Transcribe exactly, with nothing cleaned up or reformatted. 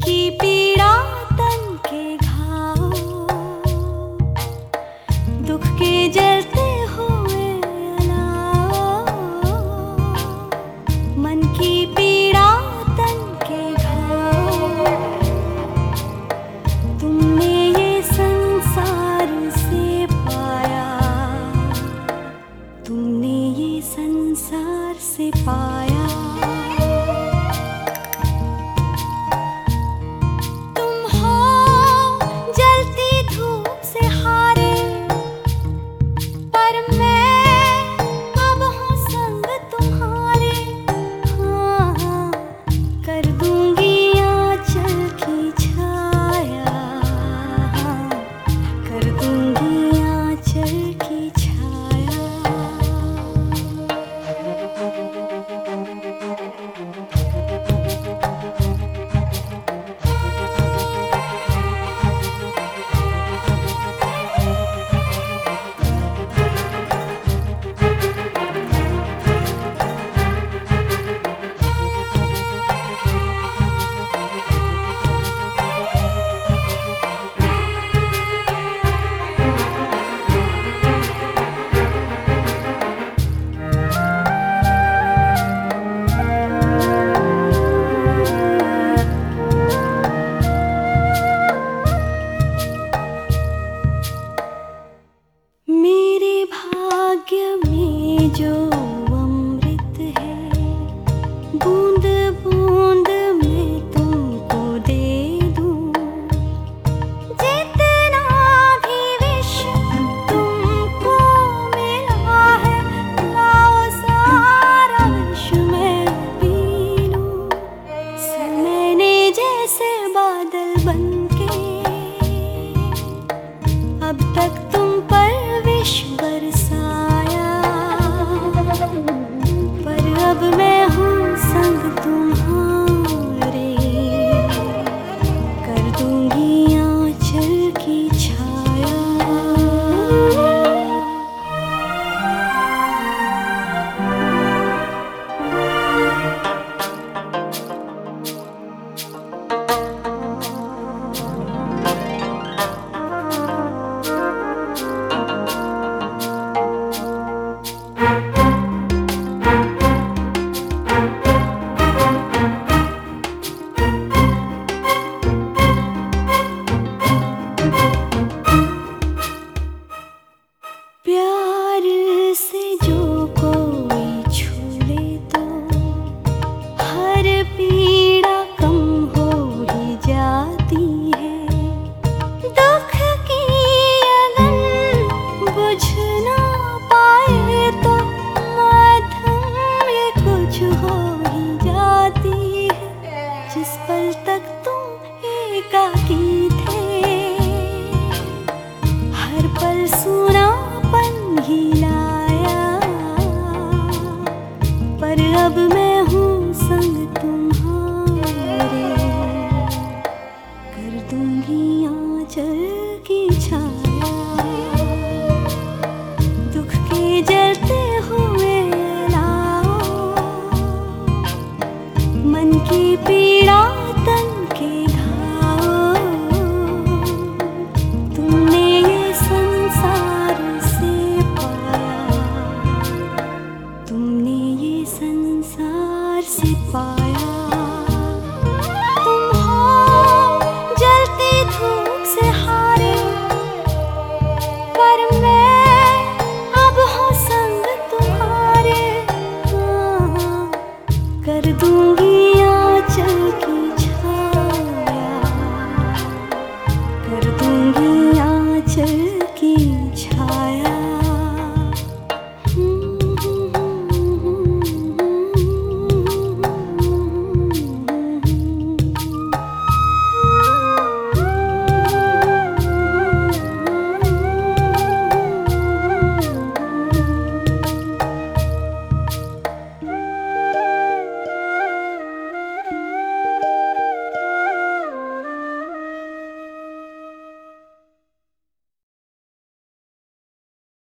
की पीड़ा तन के घाव, दुख के जलते हुए अलाव। मन की पीड़ा तन के घाव, तुमने ये संसार से पाया, तुमने ये संसार से पाया। जो अमृत है बूंद बूंद में तुमको दे दूं, जितना भी विष तुमको मिला है लाओ सारा विष मैं पी लूं। मैंने जैसे बादल बनके अब तक तुम पर विष बरसाया, पर अब मैं हूँ संग तुम्हारे, कर दूंगी आंचल की छाया। प्यार से जो कोई छू ले तो हर पीड़ा कम हो ही जाती है, दुख की अगन बुझ ना पाए तो मध्यम ये कुछ हो ही जाती है। जिस पल तक तुम एकाकी थे हर पल सुना ही लाया, पर अब मैं हूँ संग तुम्हारे, कर दूंगी आंचल की छाया। दुख के जलते हुए लाओ, मन की पीड़ा तन